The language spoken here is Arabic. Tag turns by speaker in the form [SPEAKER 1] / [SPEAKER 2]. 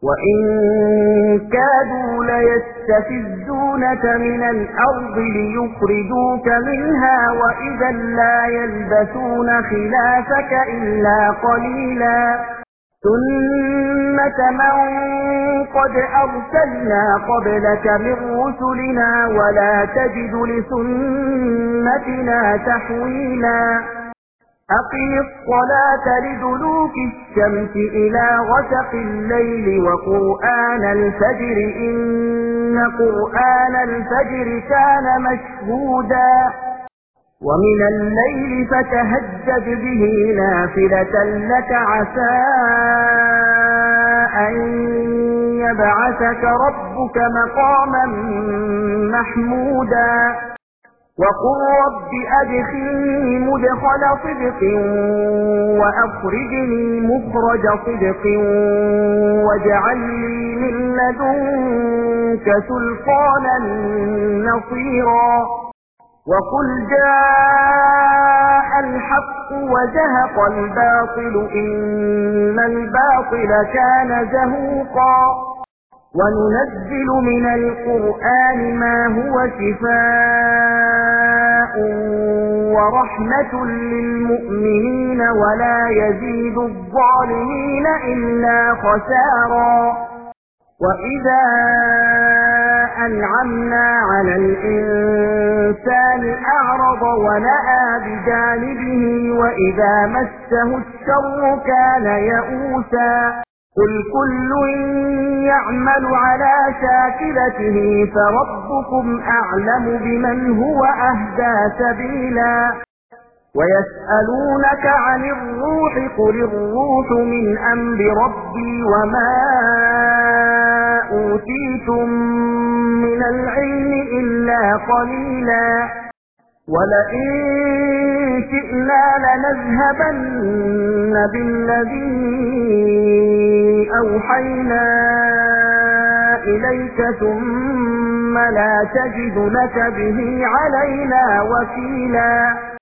[SPEAKER 1] وإن كادوا ليستفزونك من الأرض ليخرجوك منها وإذا لا يلبثون خلافك إلا قليلا سنة من قد أرسلنا قبلك من رسلنا ولا تجد لسنتنا تحويلا أقم الصلاة لدلوك الشمس إلى غسق الليل وقرآن الفجر إن قرآن الفجر كان مشهودا ومن الليل فتهجد به نافلة لك عسى أن يبعثك ربك مقاما محمودا وقل رب أدخلني مدخل صدق وأخرجني مخرج صدق واجعل لي من لدنك سلطانا نصيرا وقل جاء الحق وزهق الباطل إن الباطل كان زهوقا وننزل من القرآن ما هو شفاء ورحمة للمؤمنين ولا يزيد الظالمين إلا خسارا وإذا أنعمنا على الإنسان أعرض ونأى بجانبه وإذا مسه الشر كان يئوسا قل كل يعمل على شاكلته فربكم أعلم بمن هو أهدى سبيلا ويسألونك عن الروح قل الروح من أمر ربي وما أوتيتم من العلم إلا قليلا ولئن شئنا لنذهبن بالذي أوحينا إليك ثم لا تجد لك به علينا وكيلا